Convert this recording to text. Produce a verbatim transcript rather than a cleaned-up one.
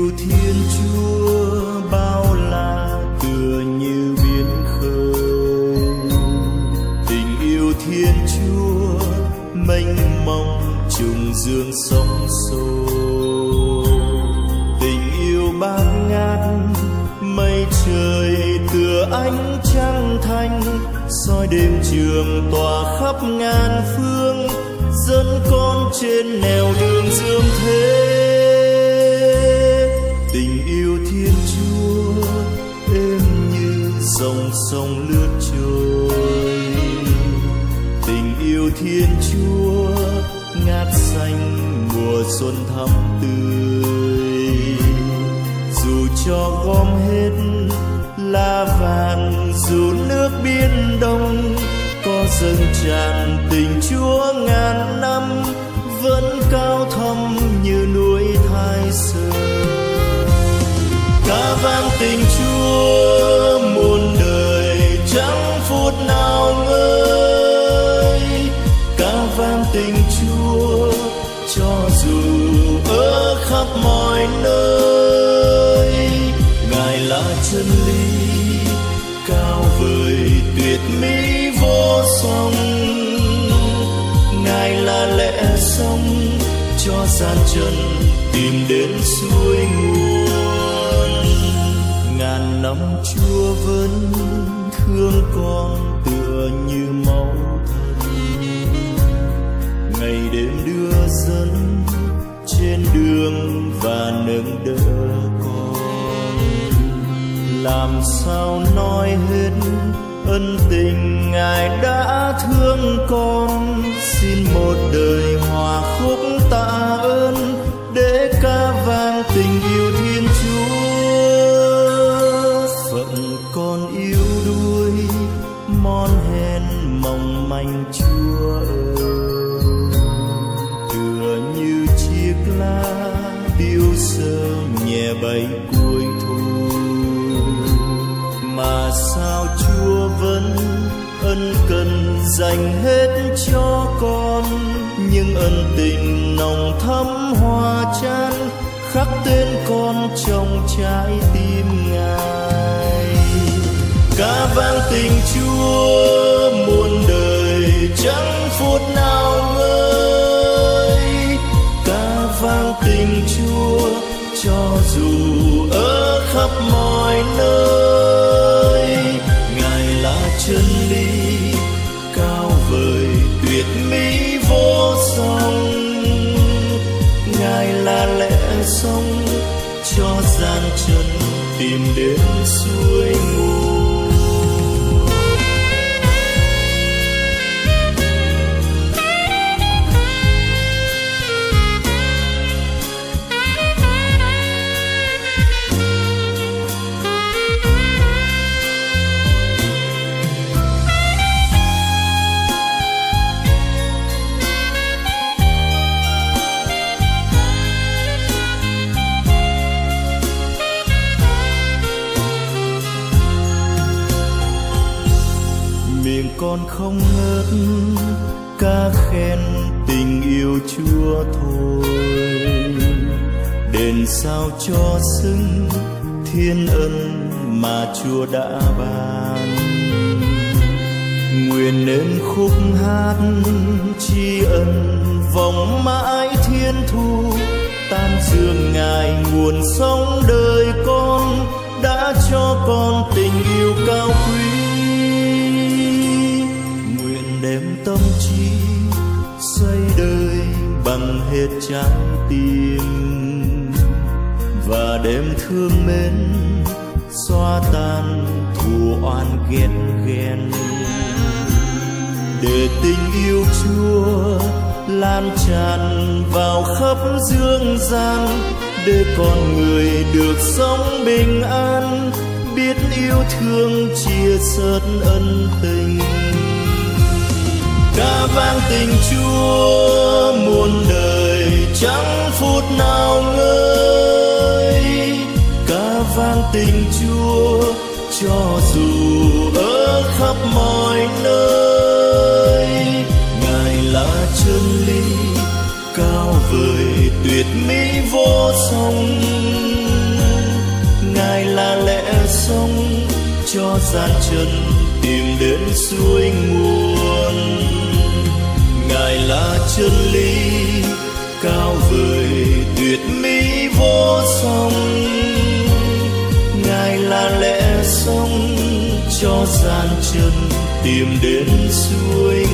yêu Thiên Chúa bao la tựa như biển khơi, tình yêu Thiên Chúa mênh mông trùng dương sóng xô, tình yêu bát ngát mây trời tựa ánh trăng thanh, soi đêm trường tỏa khắp ngàn phương, dẫn con trên nẻo đường dương thế. Tình yêu Thiên Chúa êm như dòng sông lướt trôi, tình yêu Thiên Chúa ngát xanh mùa xuân thắm tươi, dù cho gom hết lá vàng, dù nước biển đông có dâng tràn, tình Chúa ngàn năm vẫn cao thâm như núi Thái Sơn. Ca vang tình Chúa muôn đời chẳng phút nào ngơi, ca vang tình Chúa cho dù ở khắp mọi nơi. Ngài là chân lý cao vời tuyệt mỹ vô song, Ngài là lẽ sống cho gian trần tìm đến suối nguồn. Ngàn năm Chúa vẫn thương con tựa như máu thân, ngày đêm đưa dẫn trên đường và nâng đỡ con. Làm sao nói hết ân tình Ngài đã thương con, xin một đời hòa khúc tạ ơn để ca vang tình yêu Thiên Chúa. Phận con yếu đuối mon hèn mong manh Chúa ơi, tựa như chiếc lá tiêu sơ nhẹ bay cuối thu, mà sao Chúa vẫn ân cần dành hết cho con, nhưng ân tình nồng thắm hòa chan khắc tên con trong trái tim Ngài. Ca vang tình Chúa muôn đời chẳng phút nào ngơi, ca vang tình Chúa cho dù ở khắp mọi nơi. Ngài là chân lý cao vời tuyệt mỹ vô song, Ngài là lẽ sống cho gian trần tìm đến suối nguồn. Miệng con không ngớt ca khen tình yêu Chúa thôi, đền sao cho xứng thiên ân mà Chúa đã ban. Nguyện nên khúc hát tri ân vòng mãi thiên thu, tan dương Ngài nguồn sống đời con, đã cho con tình yêu cao quý. Đem tâm trí xây đời bằng hết trái tim, và đem thương mến xóa tan thù oan ghét ghen, để tình yêu Chúa lan tràn vào khắp dương gian, để con người được sống bình an, biết yêu thương chia sớt ân tình. Ca vang tình Chúa muôn đời chẳng phút nào ngơi, ca vang tình Chúa cho dù ở khắp mọi nơi. Ngài là chân lý cao vời tuyệt mỹ vô song, cho gian chân tìm đến suối nguồn. Ngài là chân lý cao vời tuyệt mỹ vô song, Ngài là lẽ sống cho gian chân tìm đến suối